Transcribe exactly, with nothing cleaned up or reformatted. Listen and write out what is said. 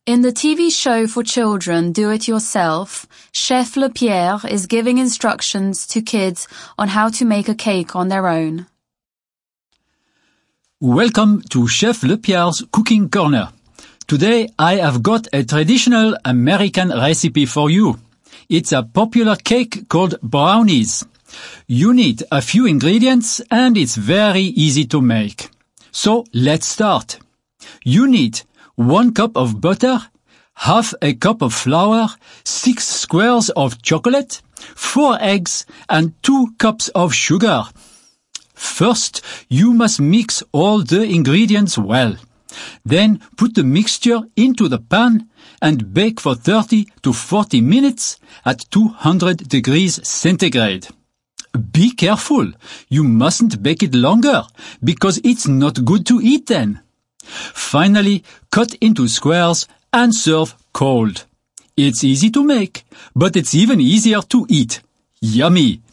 In the T V show for children Do It Yourself, Chef Lepierre is giving instructions to kids on how to make a cake on their own. Welcome to Chef Lepierre's Cooking Corner. Today I have got a traditional American recipe for you. It's a popular cake called brownies. You need a few ingredients and it's very easy to make. So let's start. You need one cup of butter, half a cup of flour, six squares of chocolate, four eggs and two cups of sugar. First, you must mix all the ingredients well. Then put the mixture into the pan and bake for thirty to forty minutes at two hundred degrees centigrade. Be careful, you mustn't bake it longer because it's not good to eat then. Finally, cut into squares and serve cold. It's easy to make, but it's even easier to eat. Yummy!